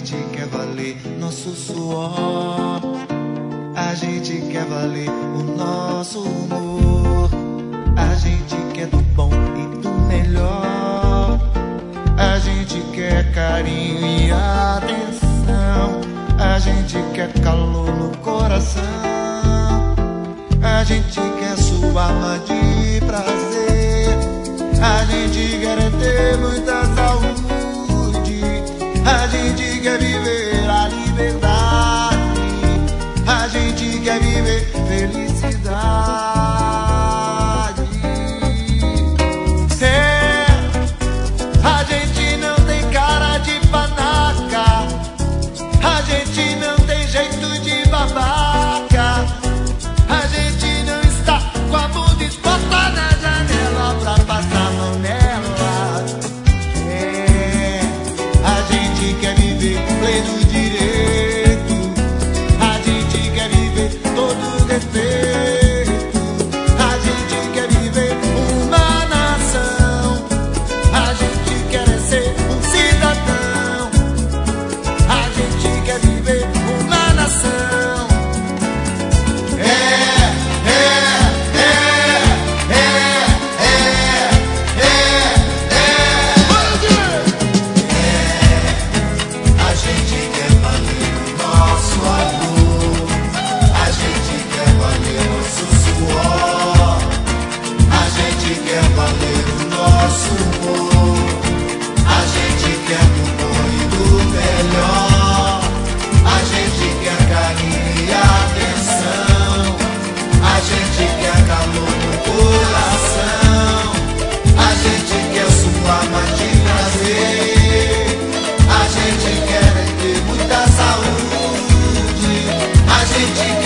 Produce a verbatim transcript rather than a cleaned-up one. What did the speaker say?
gente quer valer nosso suor, a gente quer valer o nosso humor, a gente quer do bom e do melhor, a gente quer carinho e atenção, a gente quer calor no coração, a gente quer sua alma de prazer, a gente quer ter muita saúde, a gente quer viver a liberdade, a gente quer viver felicidade. É, a gente não tem cara de panaca, a gente não tem jeito de babaca, a gente não está com a bunda exposta na janela pra passar a mão nela. É, a gente quer viver pleno direito, a gente quer viver todo respeito, a gente quer viver uma nação, a gente quer ser um cidadão, a gente quer viver uma nação. É, é, é, é, é, é, é. A gente quer valer o nosso amor, a gente quer valer nosso suor, a gente quer valer o nosso humor, a gente quer do bom e do melhor, a gente quer carinho e atenção, a gente quer calor no coração, a gente quer sua alma de prazer, a gente quer ter muita saúde, a gente